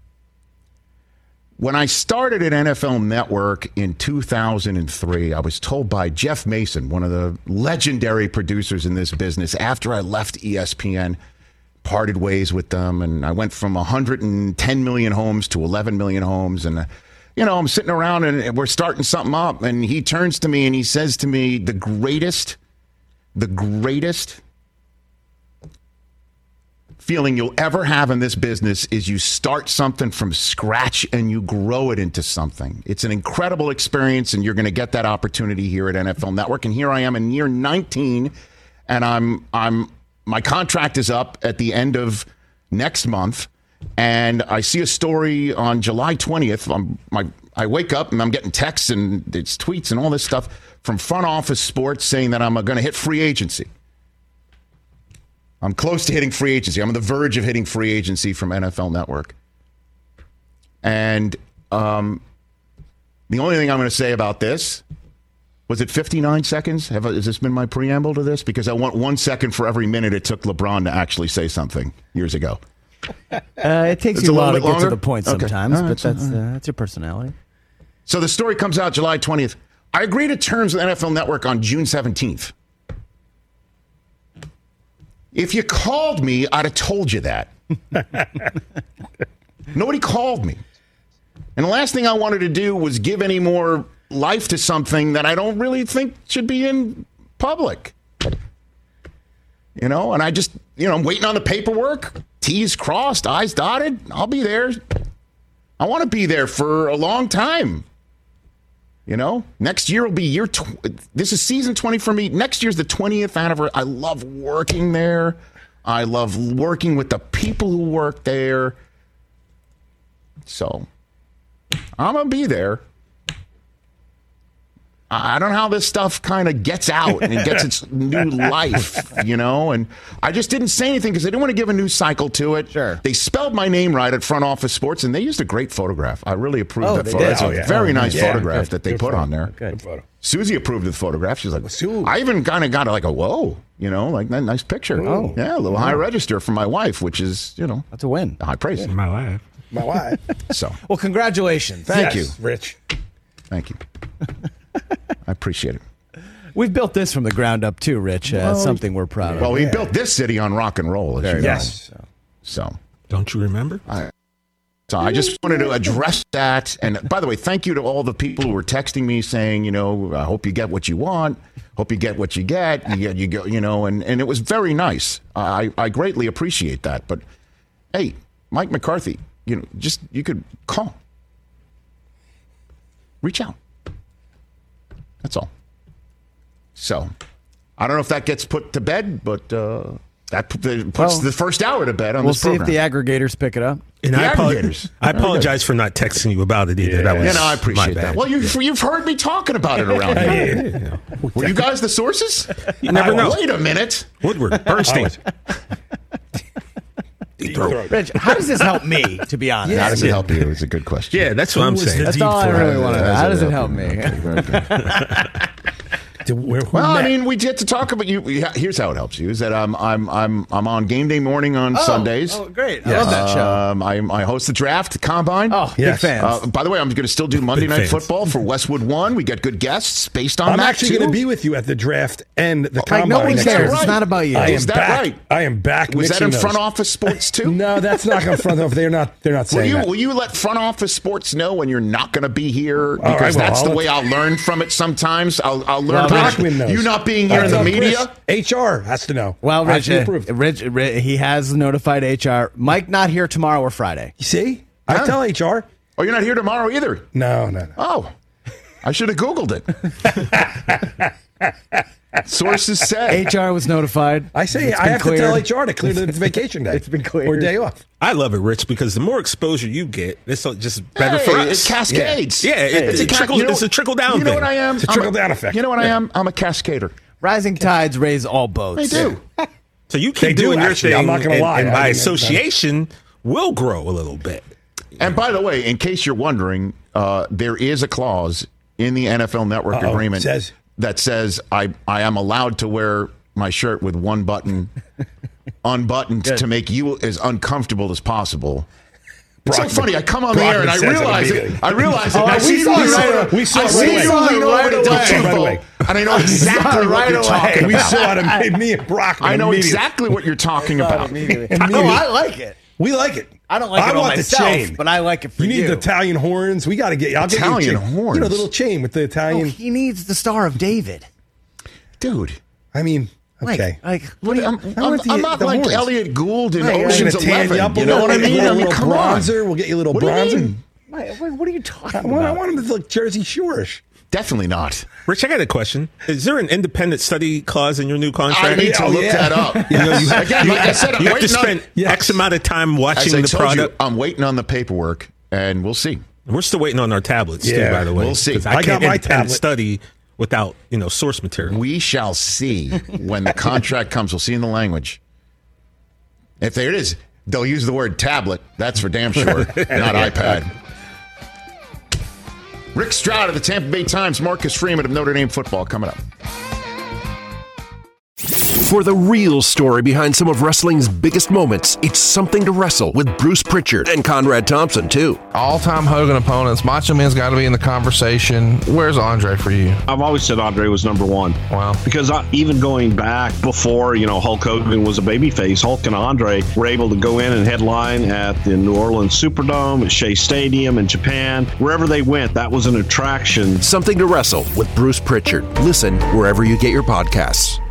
When I started at N F L Network in two thousand three, I was told by Jeff Mason, one of the legendary producers in this business, after I left E S P N, parted ways with them, and I went from one hundred ten million homes to eleven million homes, and, uh, you know, I'm sitting around and we're starting something up, and he turns to me and he says to me, the greatest, the greatest feeling you'll ever have in this business is you start something from scratch and you grow it into something. It's an incredible experience, and you're going to get that opportunity here at N F L Network. And here I am in year nineteen, and I'm I'm my contract is up at the end of next month, and I see a story on July twentieth. I'm, my I wake up and I'm getting texts and it's tweets and all this stuff from Front Office Sports saying that I'm going to hit free agency. I'm close to hitting free agency. I'm on the verge of hitting free agency from N F L Network. And um, the only thing I'm going to say about this, was it fifty-nine seconds? Have, has this been my preamble to this? Because I want one second for every minute it took LeBron to actually say something years ago. Uh, it takes It's you a a while little to bit get to longer? the point Okay. sometimes, All right, but so- that's uh, that's your personality. So the story comes out July twentieth. I agreed to terms with N F L Network on June seventeenth. If you called me, I'd have told you that. Nobody called me. And the last thing I wanted to do was give any more life to something that I don't really think should be in public. You know, and I just, you know, I'm waiting on the paperwork. T's crossed, I's dotted. I'll be there. I want to be there for a long time. You know, next year will be year. Tw- this is season twenty for me. Next year's the twentieth anniversary. I love working there. I love working with the people who work there. So I'm gonna be there. I don't know how this stuff kind of gets out and it gets its new life, you know? And I just didn't say anything because I didn't want to give a news cycle to it. Sure. They spelled my name right at Front Office Sports, and they used a great photograph. I really approved Oh, that they photo. did? It's a Oh, yeah. very Oh, nice yeah. photograph Good. that they Good put photo. on there. Good. Photo. Susie approved of the photograph. She's like, Sue. I even kind of got like a whoa, you know, like that nice picture. Oh. Yeah, a little high register from my wife, which is, you know, That's a win. high praise. My life. My wife. So, Well, congratulations. thank Yes, you. Rich. Thank you. I appreciate it. We've built this from the ground up too, Rich. Uh, Well, something we're proud of. Well, we built this city on rock and roll, as you know. Yes. So, Don't you remember? so I just wanted to address that. And by the way, thank you to all the people who were texting me saying, you know, I hope you get what you want. Hope you get what you get. You get, you go, you know, and, and it was very nice. I, I greatly appreciate that. But hey, Mike McCarthy, you know, just you could call, reach out. That's all. So I don't know if that gets put to bed, but uh, that puts Well, the first hour to bed on We'll this see program. if the aggregators pick it up. And The I, apo- aggregators. I apologize for not texting you about it either. Yeah. That was You know, I my appreciate bad. that. Well, you've, you've heard me talking about it around here. Were you guys the sources? You never know. Wait a minute. Woodward, Bernstein. Deep throat. Rich, how does this help me, to be honest? How does it help you? It's a good question. Yeah, that's what I'm saying. That's all I really want to know. How does it help me? Okay, very good. Did- where- who Well, I met? mean, we get to talk about you. Here's how it helps you: is that I'm I'm I'm I'm on game day morning on Sundays. Oh, great. I love that show. Um, I, I host the draft combine. Oh, Yes. big fans. Uh, by the way, I'm going to still do Monday Big Night fans. Football for Westwood One. We get good guests based on I'm that actually too. going to be with you at the draft and the Like, combine. no one next cares. year. right. It's not about you. I am Is that back. right? I am back. Was that in mixing front those. office sports too? No, that's not going front office. They're not. They're not Will saying you, that. will you let front office sports know when you're not going to be here? I Because will. that's I'll the let- way I'll learn from it sometimes. I'll, I'll learn Well, from Brockman knows. you not being here I'll in the tell media. Chris. H R has to know. Well, I have Rich, to uh, approve. Rich, Rich, he has notified H R. Mike not here tomorrow or Friday. You see, Yeah. I tell H R. Oh, you're not here tomorrow either. No, no, no. Oh, I should have Googled it. Sources say. H R was notified. I say It's I been have to tell cleared. H R to clear the vacation day. It's been cleared. Or day off. I love it, Rich, because the more exposure you get, it's just better Hey, for it us. cascades. Yeah, it- It's a it ca- trickles- you know- it's a trickle-down You know thing. what I am? It's a I'm trickle-down effect. You know what I am? I'm a cascader. Rising tides raise all boats. They do. So you They keep do, doing your actually. thing, I'm not gonna and, lie. and I by mean, association, we'll grow a little bit. And by the way, in case you're wondering, uh, there is a clause in the N F L Network Uh-oh. agreement Says- that says I, I am allowed to wear my shirt with one button unbuttoned Good. to make you as uncomfortable as possible. It's Brockman- so funny. I come on the Brockman air and I says it realize it. immediately. I realize it. Oh, I we see saw you it lean right over- away. We saw I it see right you away. lean over Right to away. Right Tufo, away. and I know exactly Right what you're away. talking We about. saw it. in- Me and Brockman. I know immediately. exactly what you're talking about. Immediately. No, I like it. We like it. I don't like it I on want myself, the chain. but I like it for you. need you. the Italian horns. We got to get. I'll get Italian you a chain. horns? You know the little chain with the Oh, Italian. he needs the Star of David. Dude. I mean, Like, okay. like what do you, I'm, I I'm, want the- I'm not the like horns. Elliot Gould in Right, right. Ocean's We're gonna tan Eleven. you up a You know little, what I get mean? you a I mean, little come on. bronzer. We'll get you a little What do you bronzer. mean? Wait, wait, what are you talking I about? want, I want him to look Jersey Shore-ish. Definitely not. Rich, I got a question. Is there an independent study clause in your new contract? I need to Oh, look yeah. that up. You know, you have, Again, you, like I said, I'm you have to waiting on- spend Yes. X amount of time As watching I the told product. you, I'm waiting on the paperwork, and we'll see. We're still waiting on our tablets, too, Yeah, by the way. we'll see. 'cause I, I got can't my independent tablet. study without, you know, source material. We shall see when the contract comes. We'll see in the language. If there it is, they'll use the word tablet. That's for damn sure, not iPad. Rick Stroud of the Tampa Bay Times, Marcus Freeman of Notre Dame football coming up. For the real story behind some of wrestling's biggest moments, it's Something to Wrestle with Bruce Pritchard and Conrad Thompson, too. All-time Hogan opponents. Macho Man's got to be in the conversation. Where's Andre for you? I've always said Andre was number one. Wow. Because I, even going back before, you know, Hulk Hogan was a babyface, Hulk and Andre were able to go in and headline at the New Orleans Superdome, at Shea Stadium in Japan. Wherever they went, that was an attraction. Something to Wrestle with Bruce Pritchard. Listen wherever you get your podcasts.